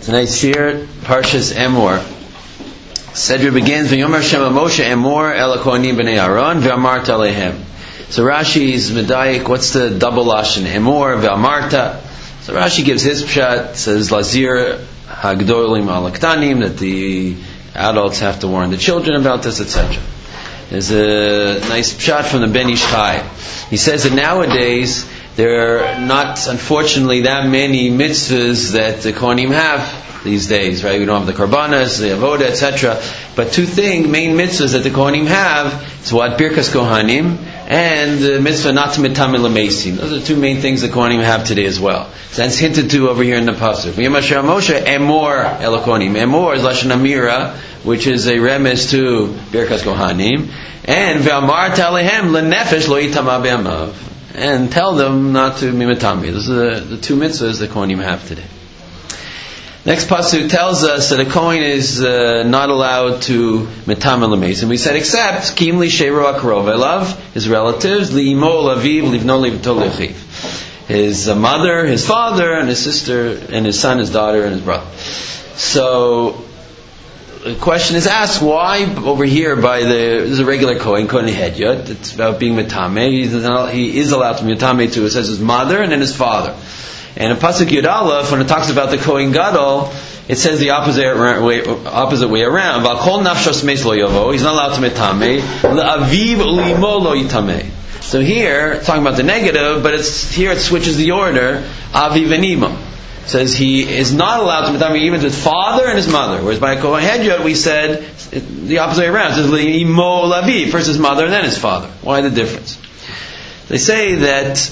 Tonight's shir, Parshas Emor. Sedra begins, V'yomer Shem Moshe Emor el Kohanim b'nei Aaron v'amarta alehem. So Rashi's medayik, what's the double lashon? Emor v'amarta. So Rashi gives his pshat, says Lazir hagdolim al aktanim, that the adults have to warn the children about this, etc. There's a nice pshat from the Ben Ish Chai. He says that nowadays there are not, unfortunately, that many mitzvahs that the Kohanim have these days, right? We don't have the Karbanas, the Avoda, etc. But two main mitzvahs that the Kohanim have, is what? Birkas Kohanim, and the mitzvah not to mitamei l'meisim. Those are the two main things the Kohanim have today as well. So that's hinted to over here in the pasuk. V'yamashar Moshe Emor el Kohanim. Emor is Lashon Amira, which is a remez to Birkas Kohanim. And V'amarta alehem l'nefesh lo yitama be'amav. And tell them not to be mitami. Those are the two mitzvahs the Kohanim have today. Next pasuk tells us that a Kohen is not allowed to mitami l'meisim. We said except kim li sheiro akrov elav, his relatives, li'imo laviv livno livto lechiv, his mother, his father, and his sister, and his son, his daughter, and his brother. So the question is asked, why over here this is a regular Kohen Hedyot, it's about being mitame. He is allowed to be mitame too. It says his mother and then his father. And in Pasuk Yud Aleph, when it talks about the Kohen Gadol, it says the opposite way around. V'kol nafshos meis lo yavo, he's not allowed to mitame. L'aviv u'limo lo yitameh. So here, it's talking about the negative, but here it switches the order. Aviv and Imo. Says he is not allowed to mitame even to his father and his mother. Whereas by Kohen Hedyot we said the opposite way around. It says Imo lavi, first his mother and then his father. Why the difference? They say that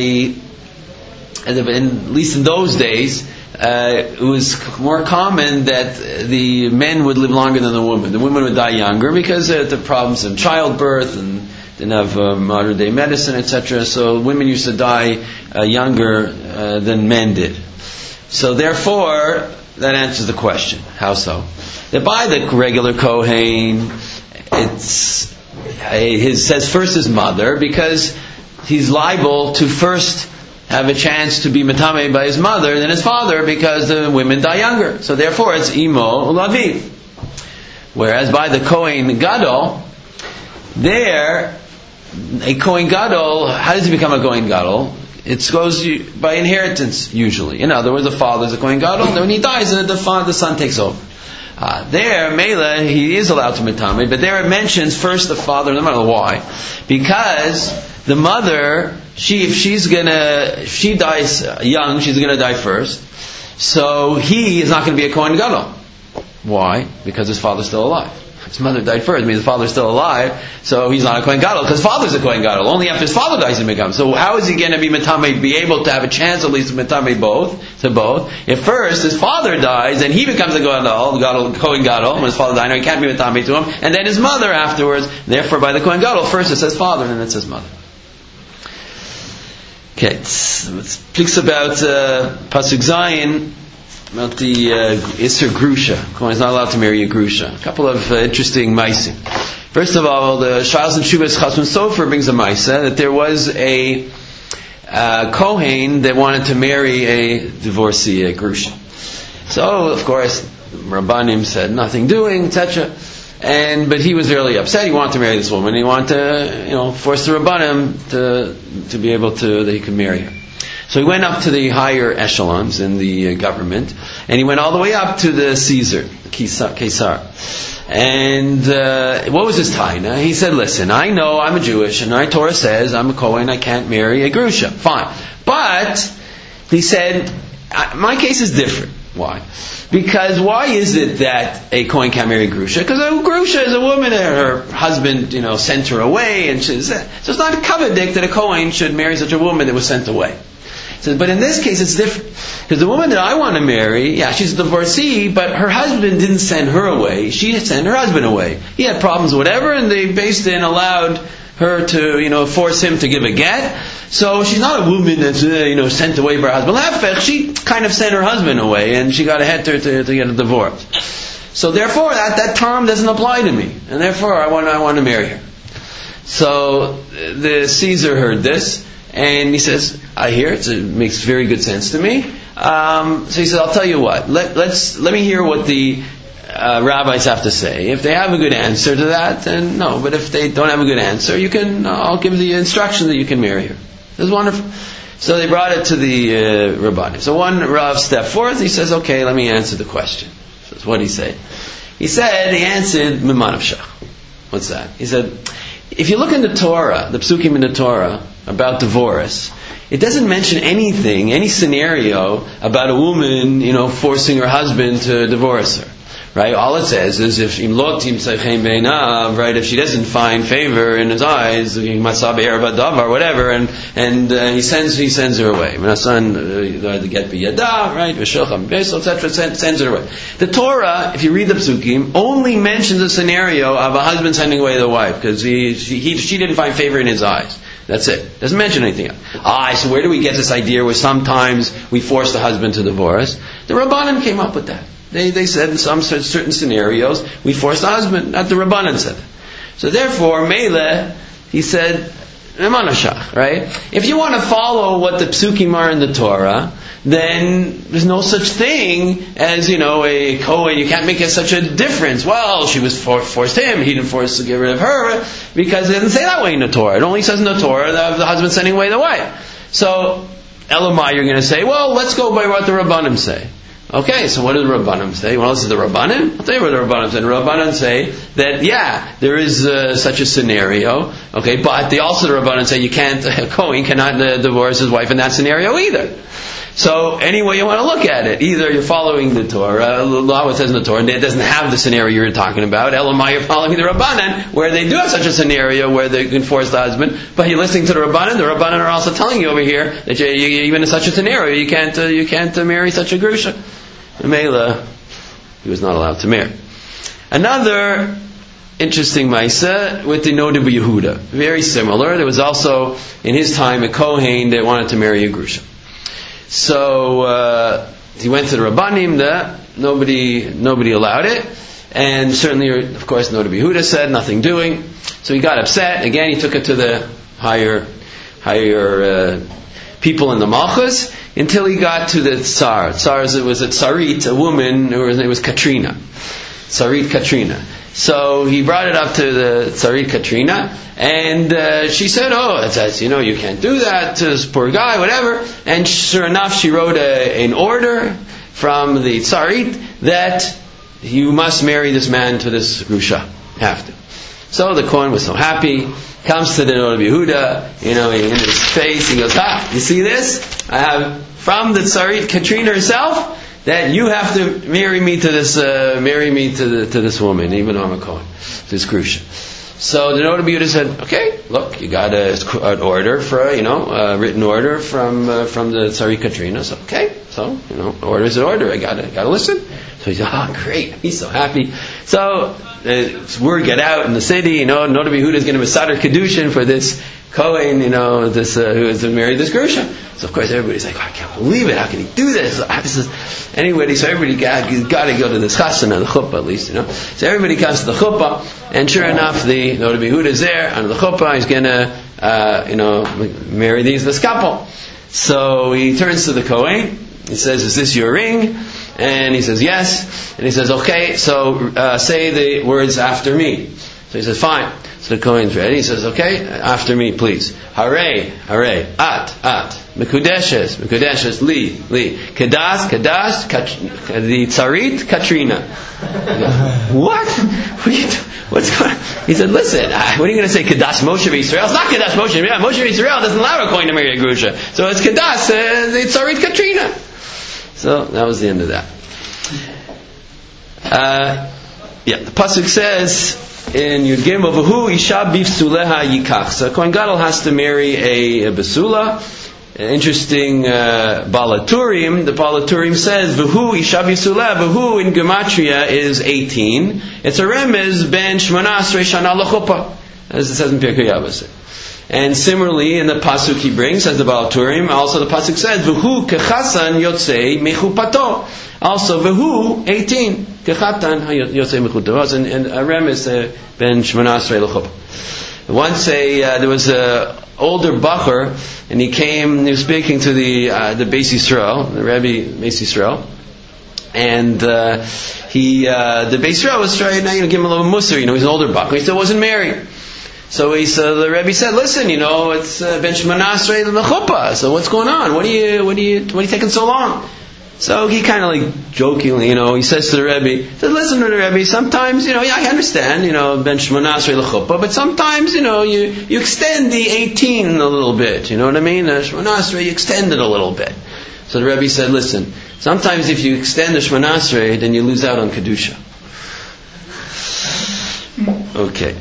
at least in those days, it was more common that the men would live longer than the women. The women would die younger because of the problems in childbirth and didn't have modern day medicine, etc. So women used to die younger than men did. So therefore, that answers the question. How so? That by the regular Kohen, it says first his mother, because he's liable to first have a chance to be mitame by his mother than his father, because the women die younger. So therefore, it's imo ulaviv. Whereas by the Kohen Gadol, a Kohen Gadol, how does he become a Kohen Gadol? It goes by inheritance, usually. In other words, the father is a Kohen Gadol, and when he dies, the son takes over. There, Mela, he is allowed to mitame, but there it mentions first the father and the mother. Why? Because the mother, if she dies young, she's going to die first. So he is not going to be a Kohen Gadol. Why? Because his father's still alive. His mother died first, means the father's still alive, so he's not a Kohen Gadol, because father's a Kohen Gadol. Only after his father dies he becomes. So how is he going to be mitame, be able to have a chance at least to mitame both? If first his father dies, and he becomes a Kohen Gadol, when his father died, no, he can't be mitame to him, and then his mother afterwards. Therefore, by the Kohen Gadol, first it says father, and then it says mother. Okay, it speaks about Pasuk Zayin, about the Isser Grusha. Kohen is not allowed to marry a Grusha. A couple of interesting maisim. First of all, the Shalos and Shuvas Chasman Sofer brings a maisa that there was a Kohen that wanted to marry a divorcee, a Grusha. So, of course, Rabbanim said nothing doing, etc. But he was really upset. He wanted to marry this woman. He wanted to, force the Rabbanim to be able to, that he could marry her. So he went up to the higher echelons in the government, and he went all the way up to the Caesar, the Caesar. And what was his taina? He said, listen, I know I'm a Jewish, and my Torah says I'm a Kohen, I can't marry a Grusha. Fine. But, he said, my case is different. Why? Because why is it that a Kohen can't marry a Grusha? Because a Grusha is a woman and her husband, sent her away, and so it's not a kavadik that a Kohen should marry such a woman that was sent away. But in this case, it's different. Because the woman that I want to marry, she's a divorcee, but her husband didn't send her away. She sent her husband away. He had problems, whatever, and they based it and allowed her to, force him to give a get. So she's not a woman that's, sent away by her husband. She kind of sent her husband away, and she got a heter to get a divorce. So therefore, that term doesn't apply to me, and therefore I want to marry her. So the Caesar heard this. And he says, I hear it makes very good sense to me. So he said, I'll tell you what. Let me hear what the rabbis have to say. If they have a good answer to that, then no. But if they don't have a good answer, I'll give the instruction that you can marry her. It was wonderful. So they brought it to the Rabbanim. So one Rav stepped forth. He says, okay, let me answer the question. So what did he say? He answered Miman Shach. What's that? He said, if you look in the Torah, the Psukim in the Torah about divorce, it doesn't mention anything, any scenario about a woman, forcing her husband to divorce her. Right? All it says is if right, if she doesn't find favor in his eyes, whatever, and he sends her away. Right? etc. Sends her away. The Torah, if you read the Psukim, only mentions a scenario of a husband sending away the wife because she didn't find favor in his eyes. That's it. Doesn't mention anything else. So where do we get this idea where sometimes we force the husband to divorce? The Rabbanim came up with that. They said in some certain scenarios, we force the husband, not the Rabbanan said it. So therefore, Mele, he said, right? If you want to follow what the Psukim are in the Torah, then there's no such thing as, a Kohen. You can't make such a difference. Well, she was forced him, he didn't force to get rid of her, because it doesn't say that way in the Torah. It only says in the Torah that the husband sending away the wife. So, Elamai, you're going to say, well, let's go by what the Rabbanim say. Okay, so what do the Rabbanim say? Well, this is the Rabbanim. I'll tell you what the Rabbanim say. The Rabbanim say that, there is such a scenario. Okay, but the Rabbanim say a Kohen cannot divorce his wife in that scenario either. So, any way you want to look at it, either you're following the Torah, law it says in the Torah, and it doesn't have the scenario you're talking about. Elamai, you're following the Rabbanan, where they do have such a scenario where they can force the husband, but you're listening to the Rabbanan. The Rabbanan are also telling you over here that even in such a scenario, you can't marry such a grusha. Mela, he was not allowed to marry. Another interesting Maisa with the Noda Yehuda. Very similar. There was also, in his time, a Kohen that wanted to marry a grusha. So, he went to the Rabbanim, nobody allowed it. And certainly, of course, Noda Yehuda said, nothing doing. So he got upset. Again, he took it to the higher people in the Malchus, until he got to the Tsar. It was a Tsarit, a woman, her name was Katrina. Tsarit Katrina. So he brought it up to the Tsarit Katrina, and she said, that's you can't do that to this poor guy, whatever. And sure enough, she wrote an order from the Tsarit that you must marry this man to this Grusha. Have to. So the Kohen was so happy, comes to the Noda Yehuda, in his face, he goes, you see this? I have from the Tsarit Katrina herself that you have to marry me to this this woman, even though I'm a Kohen, this Grusha. So the Noda Yehuda said, okay, look, you got an order for a written order from the Tsarit Katrina. So order is an order. I gotta listen. So he said, great, he's so happy. So word got out in the city, Noda Yehuda is going to be Sadar Kedushin for this Kohen, this who has married this Grusha. So of course everybody's like, I can't believe it. How can he do this? Anyway, so everybody got to go to this chasana, the chuppah at least, So everybody comes to the chuppah, and sure enough, the Noda Yehuda is there on the chuppah. He's going to, marry this couple. So he turns to the Kohen. He says, is this your ring? And he says, yes. And he says, okay, so say the words after me. So he says, fine. So the Kohen's ready. He says, okay, after me, please. Hare, at, Mekudeshes, li, Kedas, the Tsarit, Katrina. What? What's going on? He said, listen, what are you going to say, Kedas Moshe Yisrael? It's not Kedas Moshe Yisrael. Moshe Yisrael doesn't allow a Kohen to marry a Grusha. So it's Kedas, the Tsarit, Katrina. So that was the end of that. The pasuk says in Yud Gimel, "V'hu isha b'vsuleha yikach." So Kohen Gadol has to marry a besula. Interesting balaturim. The balaturim says "V'hu isha b'vsuleha." V'hu in gematria is 18. It's a remez ben shmanas reishana l'chuppah, as it says in Pirkei Avos. And similarly, in the pasuk he brings, says the Balaturim, also the pasuk says, "V'hu kechasan yotzei mechupato." Also, "V'hu 18 kechatan yotzei mechupato." And Arem is ben shmanas re'lechup. Once there was a older bacher, and he was speaking to the Beis Yisrael, the Rebbe Beis Yisrael, and the Beis Yisrael was trying to give him a little musar. He's an older bacher. He still wasn't married. So the Rebbe said, "Listen, it's Ben Shemona Esrei l'chuppah. So what's going on? What are you taking so long?" So he kind of like jokingly, he says to the Rebbe, he says, "Listen to the Rebbe. Sometimes, I understand, Ben Shemona Esrei l'chuppah, but sometimes, you extend the 18 a little bit. You know what I mean? Shemona Esrei, you extend it a little bit." So the Rebbe said, "Listen, sometimes if you extend the Shemona Esrei, then you lose out on kedusha." Okay.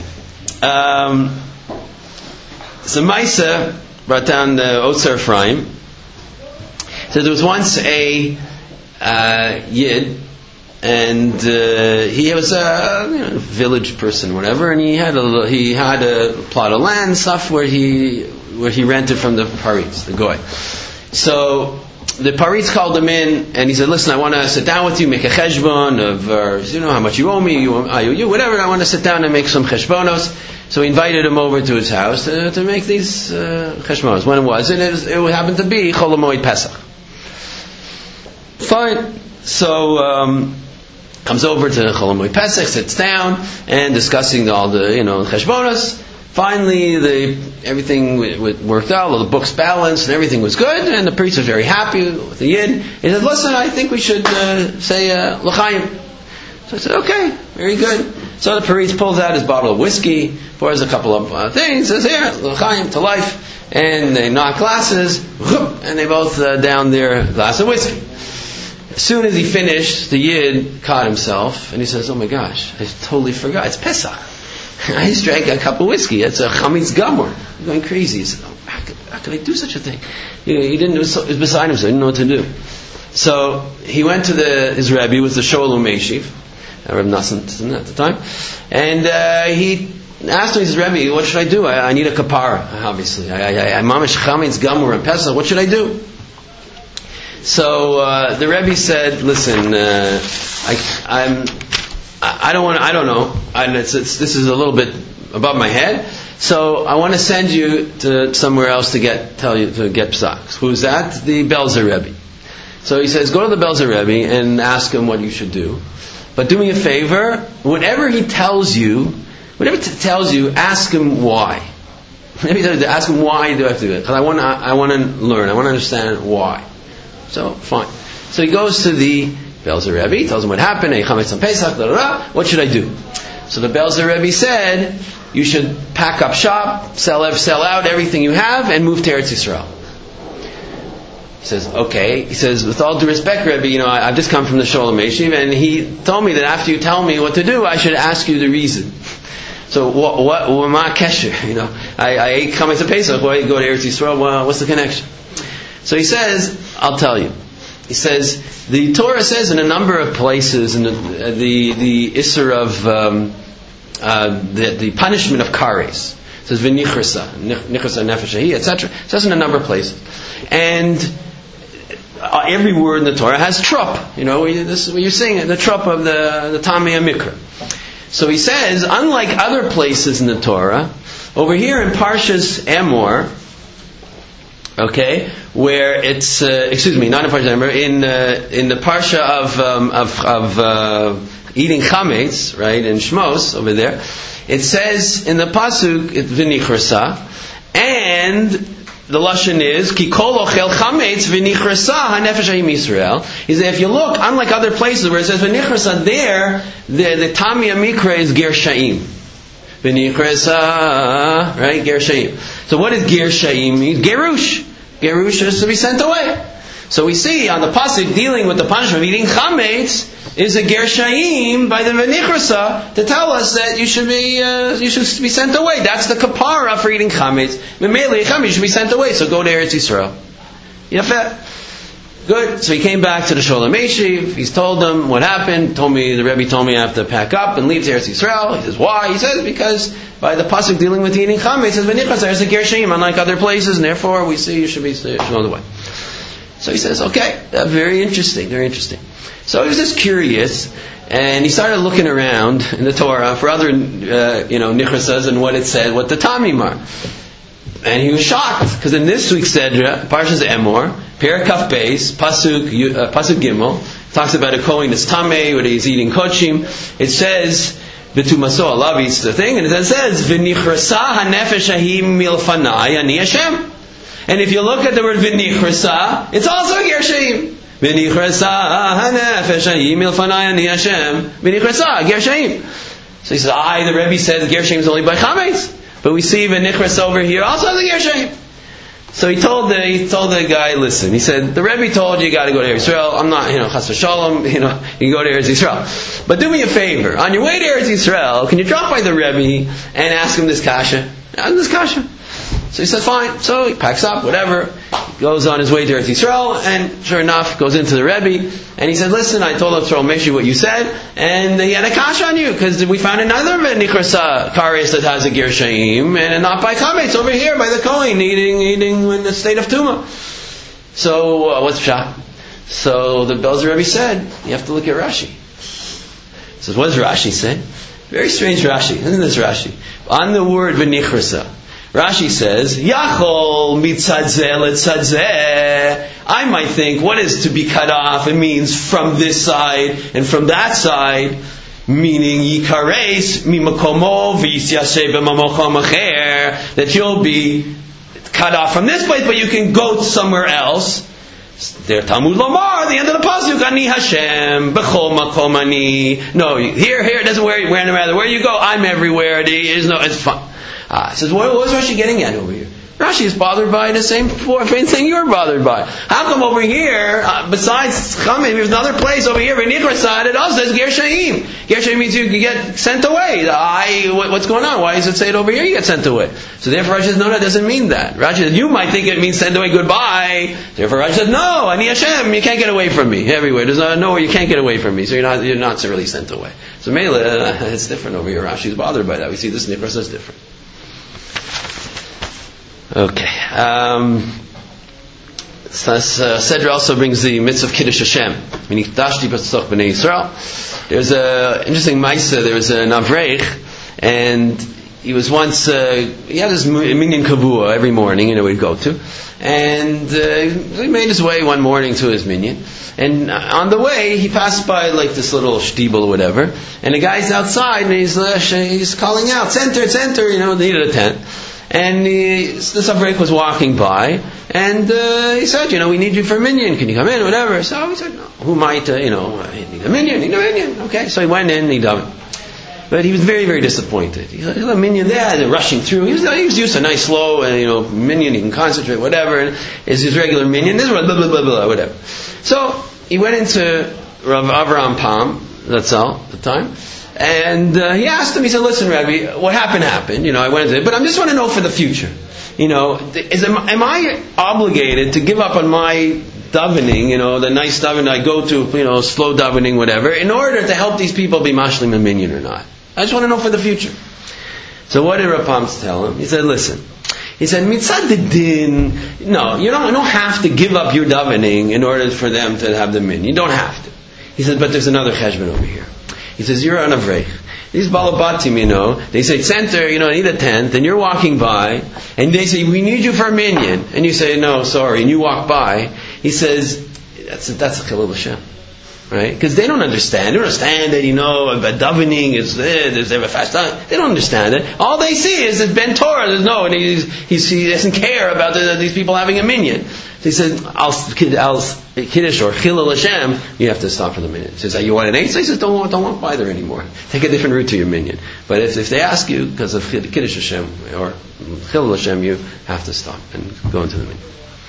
So Maisa brought down the Otzar Ephraim. So there was once a Yid, and he was a village person, whatever, and he had a plot of land, stuff where he rented from the Paritz, the Goy. So the Paritz called him in, and he said, "Listen, I want to sit down with you, make a cheshbon of, how much you owe me, you whatever. I want to sit down and make some cheshbonos." So he invited him over to his house to make these cheshbonos. When it was, it happened to be Chol HaMoed Pesach. Fine. So comes over to Chol HaMoed Pesach, sits down, and discussing all the cheshbonos. Finally, everything worked out, all the books balanced, and everything was good, and the priest was very happy with the Yid. He said, "Listen, I think we should say l'chaim." So I said, "Okay, very good." So the priest pulls out his bottle of whiskey, pours a couple of things, says, "Here, l'chaim, to life." And they knock glasses, and they both down their glass of whiskey. As soon as he finished, the Yid caught himself, and he says, "Oh my gosh, I totally forgot, it's Pesach. I just drank a cup of whiskey. It's a chametz gamur." I'm going crazy. He said, how could I do such a thing? He didn't. It was beside him, so he didn't know what to do. So he went to his Rebbe, was the Shoel Umeshiv, Reb Nassan at the time, and he asked him, he says, "Rebbe, what should I do? I need a kapara, obviously. I'm mamish chametz gamur and Pesach. What should I do?" So the Rebbe said, "Listen, I don't know. This is a little bit above my head. So I want to send you to somewhere else to get psak." Who's that? The Belzer Rebbe. So he says, "Go to the Belzer Rebbe and ask him what you should do. But do me a favor. Whatever he tells you, ask him why. Ask him why you do have to do it. Because I want to learn. I want to understand why." So fine. So he goes to the Belzer Rebbe, he tells him what happened, chametz on Pesach, what should I do? So the Belzer Rebbe said, "You should pack up shop, sell out everything you have, and move to Eretz Yisrael." He says, "Okay." He says, "With all due respect, Rebbe, I've just come from the Shoel HaMeshiv, and he told me that after you tell me what to do, I should ask you the reason. So what ma kesher? I ate chametz on Pesach, why you go to Eretz Yisrael? Well, what's the connection?" So he says, "I'll tell you." He says, the Torah says in a number of places, in the Isser of the punishment of kares. It says v'nichrasa nefesh ahi, etc. It says in a number of places, and every word in the Torah has trup. This is what you're seeing, the trup of the Tamei HaMikra. So he says, unlike other places in the Torah, over here in Parshas Emor, okay, where it's not in Parsha Emor, in the Parsha of eating chametz, right, in Shmos over there, it says in the pasuk v'nichrasa, and the lashon is ki kol ochel chametz v'nichrasa hanefesh ha'im Yisrael. Is that if you look, unlike other places where it says v'nichrasa, there the Tamei HaMikra is ger sha'im. V'nichrasa, right, ger sha'im. So what does ger sha'im mean? Gerush. Gerush is to be sent away. So we see on the pasuk dealing with the punishment of eating chametz is a ger sha'im by the v'nichrasa to tell us that you should be sent away. That's the kapara for eating chametz. Memele chametz should be sent away. So go to Eretz Yisrael. Yafet. Good. So he came back to the Shoel HaMeshiv. He's told them what happened. The Rebbe told me I have to pack up and leave to Eretz Yisrael. He says, why? He says, because by the pasuk dealing with eating chametz, it says v'nichrasa, there's a ger sha'im, unlike other places, and therefore we see you should go the way. So he says, okay, very interesting, very interesting. So he was just curious, and he started looking around in the Torah for other, nichrasas and what it said, what the tamim are. And he was shocked, because in this week's Sedra, Parshas Emor, Perek Kaf Beis, Pasuk Gimel, talks about a Kohen that's Tameh, where he's eating Kochim. It says, V'tumaso, Allah eats the thing, and it says, V'nichrasa ha'nefesh ha'hi milfanai ani Hashem. And if you look at the word V'nichrasa, it's also Gershaim. V'nichrasa ha'nefesh ha'hi milfanai ani Hashem. V'nichrasa, Gershaim. So he says, the Rebbe says Gershaim is only by Chametz. But we see V'nichras over here also has a Gershaim. So he told the guy, listen, he said, the Rebbe told you got to go to Eretz Yisrael. I'm not, Chas v'shalom, you go to Eretz Yisrael. But do me a favor. On your way to Eretz Yisrael, can you drop by the Rebbe and ask him this kasha? So he said, fine. So he packs up, whatever, goes on his way to Eretz Yisrael, and sure enough, goes into the Rebbe, and he said, listen, I told him to make sure what you said, and he had a kasha on you, because we found another Nichras Kares that has a Gershaim, and not by Chametz, over here by the Kohen, eating in the state of Tumah. So, what's Pshat? So the Belzer Rebbe said, you have to look at Rashi. He says, what does Rashi say? Very strange Rashi. Isn't this Rashi? On the word V'nichrasa, Rashi says, Yachol mitzadzeh letzadzeh. I might think, what is to be cut off? It means from this side and from that side, meaning yikares mimakomo v'yisyaseh b'mamokom acher, that you'll be cut off from this place, but you can go somewhere else. There, Talmud Lomar, the end of the pasuk, Ani Hashem, B'chol makom ani. No, here, it doesn't matter where you go. I'm everywhere. It's fine. He says, what was Rashi getting at over here? Rashi is bothered by the same thing you're bothered by. How come over here, besides Chametz, there's another place over here, V'nichrasa, it also says Gershaim. Gershaim means you get sent away. What's going on? Why does it say it over here? You get sent away. So therefore Rashi says, no, that doesn't mean that. Rashi says, you might think it means send away goodbye. Therefore Rashi says, no, Ani Hashem, you can't get away from me. Everywhere. There's nowhere you can't get away from me. So you're not really sent away. So Mela, it's different over here. Rashi is bothered by that. We see this Nichras is different. Okay. Sedra also brings the mitzvah of Kiddush Hashem. There's an interesting Maisa. There was an Avreich, and he was once, he had his minyan kavua every morning, he'd go to. And he made his way one morning to his minyan. And on the way, he passed by like this little shtibel or whatever. And the guy's outside, and he's calling out, center, they needed a tent. And this Avreich was walking by, and he said, we need you for a minyan. Can you come in, whatever? So he said, no. Who might, need a minyan. Okay, so he went in, and he done it. But he was very, very disappointed. He had a minyan there, they're rushing through. He was used to a nice, slow, minyan, he can concentrate, whatever. And it's his regular minyan. This one, blah, blah, blah, blah, whatever. So he went into Rav Avraham Pam, that's all, at the time. And he asked him, he said, listen, Rabbi, what happened, I went into it, but I just want to know for the future. Am I obligated to give up on my davening, the nice davening I go to, slow davening, whatever, in order to help these people be mashlim and minyan or not? I just want to know for the future. So what did Rav Pam tell him? He said, listen. He said, mitzad din, no, you don't have to give up your davening in order for them to have the minyan. You don't have to. He said, but there's another cheshbon over here. He says, you're an Avreich. These balabatim, they say, center, I need a tent, and you're walking by, and they say, we need you for a minyan. And you say, no, sorry, and you walk by. He says, that's a Chilul Hashem. Right? Because they don't understand. They don't understand that, about davening, there's a fast time. They don't understand it. All they see is that Ben Torah, and he doesn't care about these people having a minyan. So he said, Al Kiddush or Chilul Hashem, you have to stop for the minyan. He says, you want an eight? So he says, don't walk by there anymore. Take a different route to your minyan. But if they ask you, because of Kiddush Hashem or Chilul Hashem, you have to stop and go into the minyan.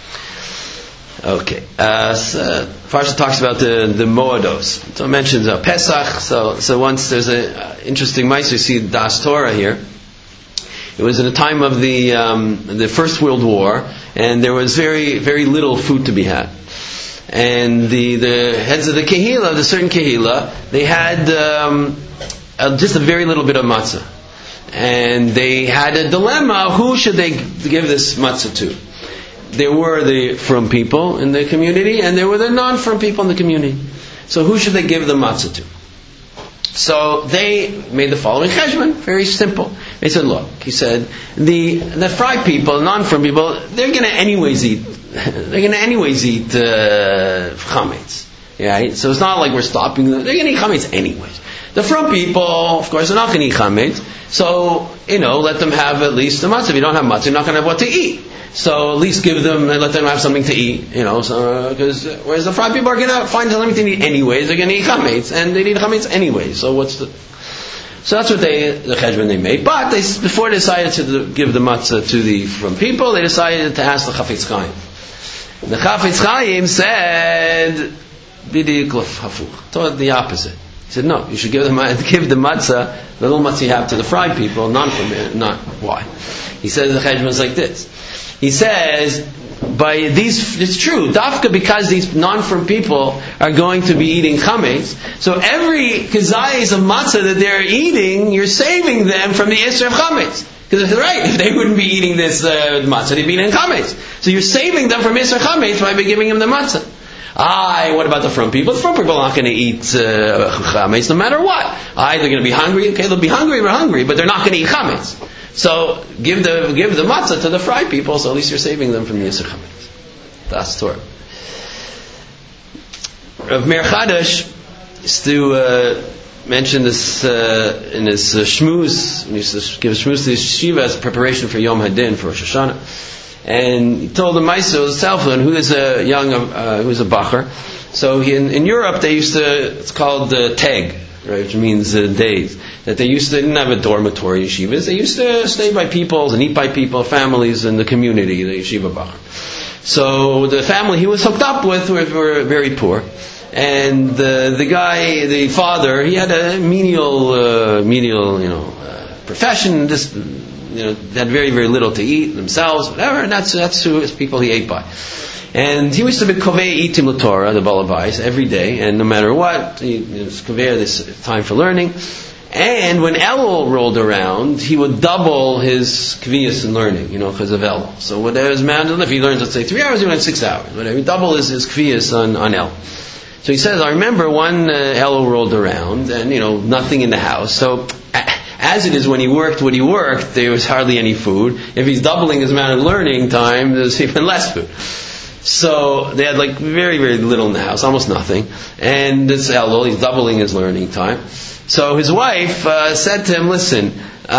Okay. Parsha talks about the Moados. So it mentions Pesach. So once there's an interesting mice, we see Das Torah here. It was in the time of the First World War, and there was very, very little food to be had. And the heads of the Kehillah, the certain Kehillah, they had just a very little bit of matzah. And they had a dilemma, who should they give this matzah to? There were the from people in the community, and there were the non-from people in the community. So who should they give the matzah to? So they made the following cheshbon, very simple. He said, look, he said, the fry people, non-frum people, they're going to anyways eat chametz. Right? So it's not like we're stopping them. They're going to eat chametz anyways. The frum people, of course, are not going to eat chametz. So, let them have at least the matzah. If you don't have matzah, you're not going to have what to eat. So at least let them have something to eat, whereas the fry people are going to find something to eat anyways. They're going to eat chametz, and they need chametz anyways. So that's what the cheshbon they made. But before they decided to give the matzah to the frum people, they decided to ask the Chafetz Chaim. The Chafetz Chaim said, "B'diuk hafuch," told the opposite. He said, no, you should give the matzah, the little matzah you have to the fried people, not. Why? He says the cheshbon is like this. He says, it's true, dafka, because these non-frum people are going to be eating chametz, so every kazayis of matzah that they're eating, you're saving them from the issur of chametz. Because if they wouldn't be eating this matzah, they'd be eating chametz. So you're saving them from issur chametz by giving them the matzah. What about the frum people? The frum people are not going to eat chametz no matter what. They're going to be hungry. Okay, they'll be hungry, but they're not going to eat chametz. So give the matzah to the fry people, so at least you're saving them from the Yisur Chametz. That's Torah. Rav Meir Chadash used to mention this in his shmuz. He used to give a shmuz to his yeshiva as preparation for Yom Hadin, for Rosh Hashanah. And he told the Maisa, it was Selflin, who is a bacher. So in Europe, they used to, it's called teg, right, which means days. That they didn't have a dormitory yeshivas. They used to stay by people and eat by people, families in the community, the yeshiva bacher. So the family he was hooked up with were very poor. And the guy, the father, he had a menial profession, had very, very little to eat themselves, whatever, and that's who his people he ate by. And he used to be kovei itim l'Torah, the balabais, every day, and no matter what, he was kovei this time for learning. And when Elul rolled around, he would double his kviyas in learning, because of Elul. So whatever his man, if he learns, let's say 3 hours, he learns 6 hours. Whatever, he double his kviyas on Elul. So he says, I remember one Elul rolled around, and nothing in the house. So as it is, when he worked, there was hardly any food. If he's doubling his amount of learning time, there's even less food. So they had very, very little in the house, almost nothing. And this Elul, he's doubling his learning time. So his wife said to him, listen,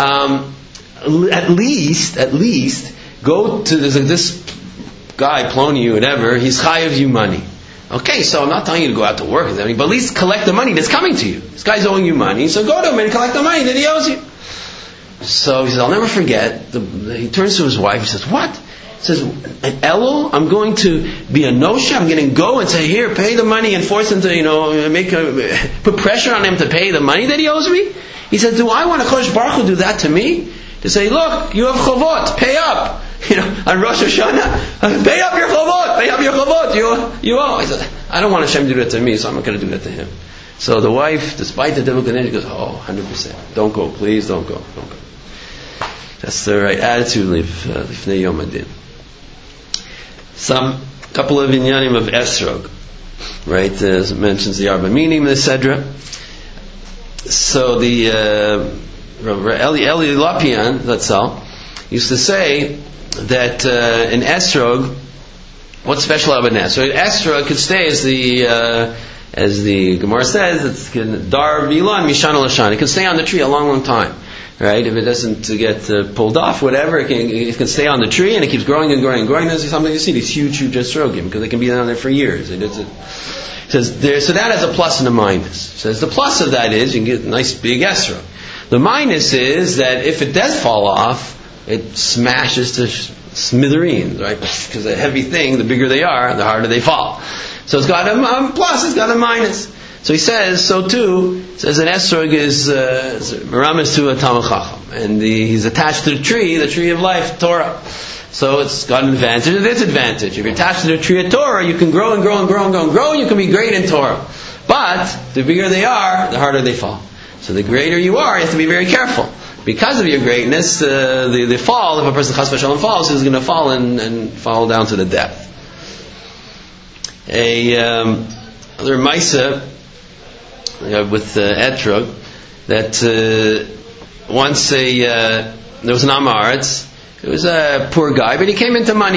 at least go to this guy, Plony, whatever, he's chayav you money. Okay, so I'm not telling you to go out to work, but at least collect the money that's coming to you. This guy's owing you money, so go to him and collect the money that he owes you. So he says, I'll never forget. He turns to his wife, he says, what? He says, at Elul, I'm going to be a nosha, I'm going to go and say, here, pay the money, and force him to, put pressure on him to pay the money that he owes me? He said, do I want a Kodesh Baruch Hu do that to me? To say, look, you have chavot, pay up. On Rosh Hashanah, pay up your chavot, you owe. I said, I don't want Hashem to do that to me, so I'm not going to do that to him. So the wife, despite the difficulty, goes, 100%. Don't go, please, don't go. That's the right attitude, Lifnei Yom Hadin. Couple of inyanim of esrog, right? As it mentions the Arba Minim, the Sedra. So the Eli Lapian, that's all, used to say that in esrog, what's special about an esrog? Esrog could stay as the Gemara says, it's dar milan mishan l'shan. It can stay on the tree a long, long time. Right? If it doesn't get pulled off, whatever, it can stay on the tree and it keeps growing and growing and growing. There's something you see, these huge estrogim, because they can be on there for years. It says there, so that has a plus and a minus. It says the plus of that is you can get a nice big estrog. The minus is that if it does fall off, it smashes to smithereens, right? Because a heavy thing, the bigger they are, the harder they fall. So it's got a plus, it's got a minus. So he says, so too, says an esrog is meramis to a Talmid Chacham, and he's attached to the tree of life, Torah. So it's got an advantage and a disadvantage. If you're attached to the tree of Torah, you can grow and grow and grow and grow and grow, and you can be great in Torah. But the bigger they are, the harder they fall. So the greater you are, you have to be very careful. Because of your greatness, the fall, if a person chas v'shalom falls, is going to fall and fall down to the depth. Other Maisa with etrog, that once there was an Amaretz. It was a poor guy, but he came into money.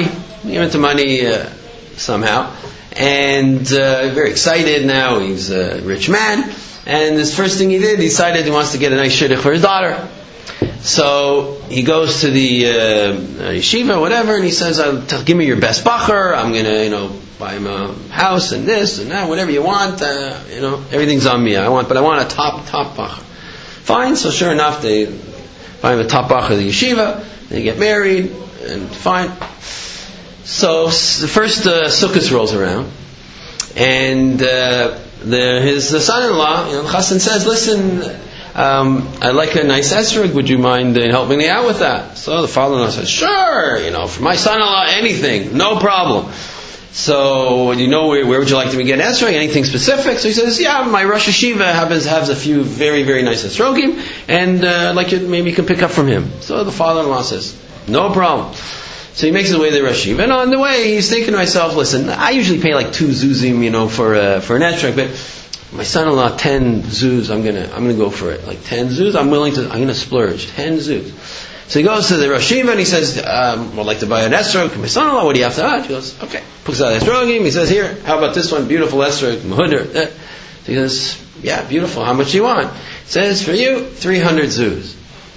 Somehow. And very excited now. He's a rich man. And this first thing he did, he decided he wants to get a nice shidduch for his daughter. So he goes to the yeshiva, whatever, and he says, give me your best bacher. I'm going to, buy him a house and this and that, whatever you want. Everything's on me. I want a top bacher. Fine. So sure enough, they find him a top bacher of the yeshiva. They get married, and fine. So the first Sukkot rolls around, and his son-in-law, the chassan says, "Listen, I'd like a nice esrog. Would you mind helping me out with that?" So the father-in-law says, "Sure, for my son-in-law, anything, no problem." So, where would you like to get an esrog? Anything specific? So he says, "Yeah, my Rosh Hashiva has a few very, very nice esrogim, and I'd like you maybe you can pick up from him." So the father-in-law says, "No problem." So he makes his way to the Rosh Hashiva, and on the way he's thinking to himself, "Listen, I usually pay like 2 zuzim, for an esrog, but my son-in-law 10 zuz. I'm gonna go for it. Like 10 zuz, I'm gonna splurge 10 zuz." So he goes to the Rosh Hashiva and he says, "I'd like to buy an esrog. My son-in-law, what do you have to add?" He goes, "Okay." Pulls out the esrogim. He says, "Here, how about this one? Beautiful esrog, mahudr." So he goes, "Yeah, beautiful. How much do you want?" He says, "For you, 300 zuz."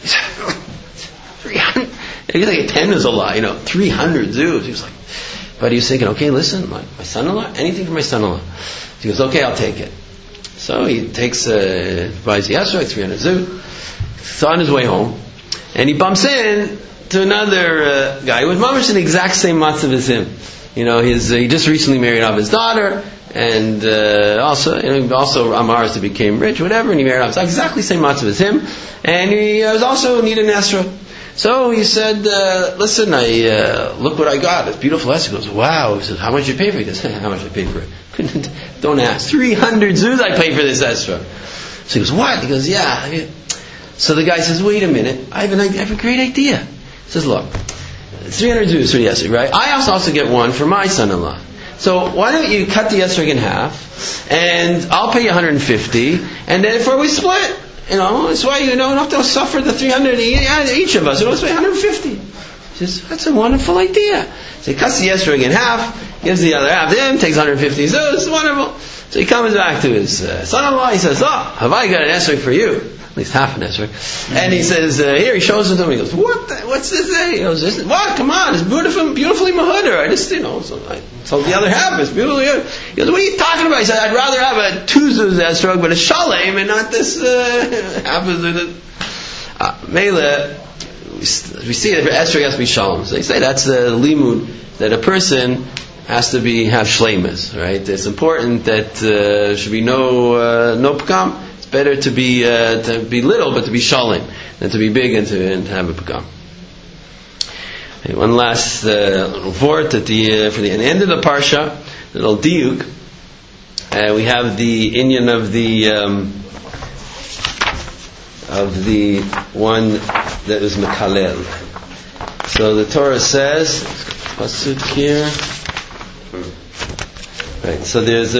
300. He's like, 10 is a lot, 300 zuz. He was like, but he was thinking, okay, listen, my son-in-law, anything for my son-in-law. He goes, okay, I'll take it. So he buys the esrog, 300 zuz. He's on his way home, and he bumps in to another guy with mamash in the exact same matzav as him. He just recently married off his daughter, and also Amar became rich, whatever, and he married off exactly the same matzav as him, and he was also needed an esrog. So he said, "Listen, look what I got. It's beautiful esrog." He goes, "Wow." He says, "How much did you pay for it?" He goes, "How much did I pay for it?" Don't ask. 300 zuz I pay for this esrog. So he goes, "What?" He goes, "Yeah." So the guy says, "Wait a minute. I have a great idea." He says, "Look, 300 zuz for the esrog, right? I also get one for my son-in-law. So why don't you cut the esrog in half, and I'll pay you 150, and then we split. That's why you don't have to suffer the 300 each of us. Let's pay 150. He says, "That's a wonderful idea." So he cuts the esrog in half, gives the other half to him, takes 150. So it's wonderful. So he comes back to his son-in-law. He says, "Have I got an esrog for you?" At least half an esrog. And he says, "Here." He shows it to him. He goes, "What's this thing?" He goes, "What? Come on, it's beautifully mahudr. I just, so the other half is beautifully mahudr." He goes, "What are you talking about?" He said, "I'd rather have a 2 zuz esrog, but a shalem, and not this half of the mele." We see that esrog has to be shalom. So they say that's the limud, that a person has to have shleimus, right? It's important that there should be no pagam. Better to be little, but to be shalom, than to be big and to have a pagam. Okay, one last little vort at the end of the parsha, little diuk. We have the inyan of the one that is mekalel. So the Torah says, pasuk here. Right. So there's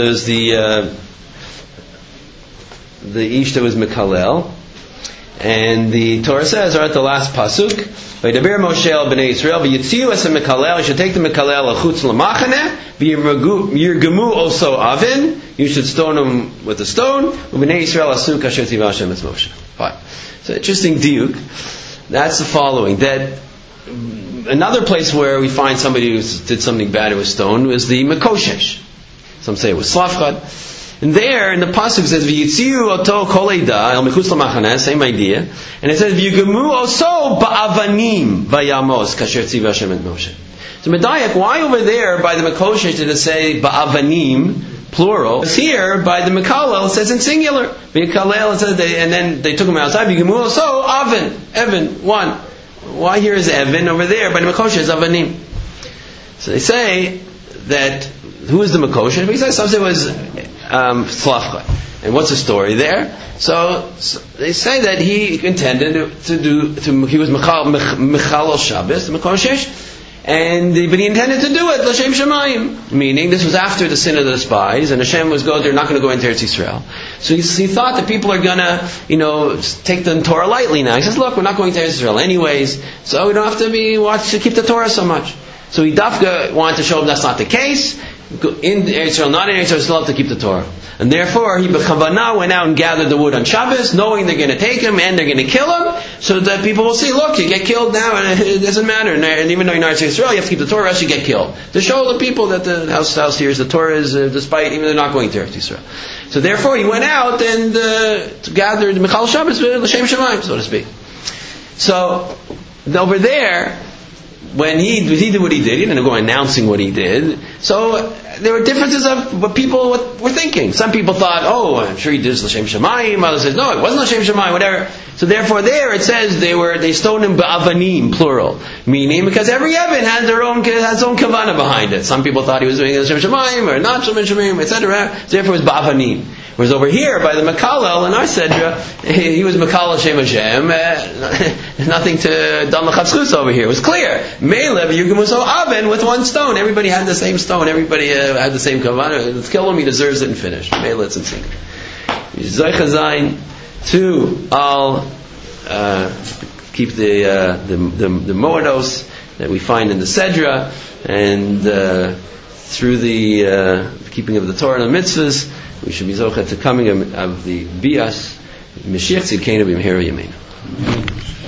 the ish that was mekalel, and the Torah says, right at the last pasuk, "Vaydaber Moshe el bnei Yisrael v'yitziu es mekalel." You should take the mekalel achutz l'machaneh v'yirgemu also avin. You should stone him with a stone. U'bnei Yisrael asu kasher tiva Hashem es Moshe. Fine. So interesting diuk. That's the following. That another place where we find somebody who did something bad with stone was the Mekoshesh. Some say it was Slavchad. And there, in the pasuk, it says, "V'yitziu oto kol eida el mechutz l'machaneh," same idea. And it says, "V'yugemu also ba'avanim vayamos kasher tziva Hashem et Moshe." So Medayak, why over there by the Mekoshesh did it say ba'avanim, plural? It's here by the Mekalel, it says in singular. Mekalel, it says, and then they took him outside. V'yugemu also avin, Evan, one. Why here is Evan over there by the Mekoshesh is avanim? So they say that who is the Mekoshesh? Because some say it was Slavchad. And what's the story there? So they say that he intended he was Mechalel Shabbos, the Mekoshesh, but he intended to do it l'shem shamayim, meaning this was after the sin of the spies, and Hashem was they're not going to go into Eretz Yisrael. So he thought that people are going to, take the Torah lightly now. He says, look, we're not going to Eretz Yisrael anyways, so we don't have to keep the Torah so much. So he dafka wanted to show them that's not the case. In Eretz Yisrael, not in Eretz Yisrael, still have to keep the Torah. And therefore, he b'chavana went out and gathered the wood on Shabbos, knowing they're going to take him and they're going to kill him, so that people will see, look, you get killed now, and it doesn't matter. And even though you're not in Israel, you have to keep the Torah, else you get killed. To show the people that the house here is the Torah is, despite, even they're not going to Eretz Yisrael. So therefore, he went out and gathered Michal Shabbos, l'shem shamayim, so to speak. So, over there, when he did what he did, he didn't go announcing what he did. So there were differences of what people were thinking. Some people thought, I'm sure he did this l'shem shamayim. Others said, no, it wasn't l'shem shamayim, whatever. So therefore there it says they stoned him ba'avanim, plural. Meaning, because every Evan has its own kavanah behind it. Some people thought he was doing l'shem shamayim or not l'shem shamayim, etc. So therefore it was ba'avanim. Whereas over here, by the Makalel in our Sedra, he was Makal Hashem Hashem. Nothing to Dan L'Chatzchus over here. It was clear. Melev Yugamuso Aven with one stone. Everybody had the same stone. Everybody had the same kavanah. Let's kill him. He deserves it and finish. Melev it's in sync. Zoichazayin to all keep the moedos that we find in the Sedra, and through the keeping of the Torah and the mitzvahs, we should be zocheh to coming of the bias Mashiach Tzidkenu b'mehera yameinu.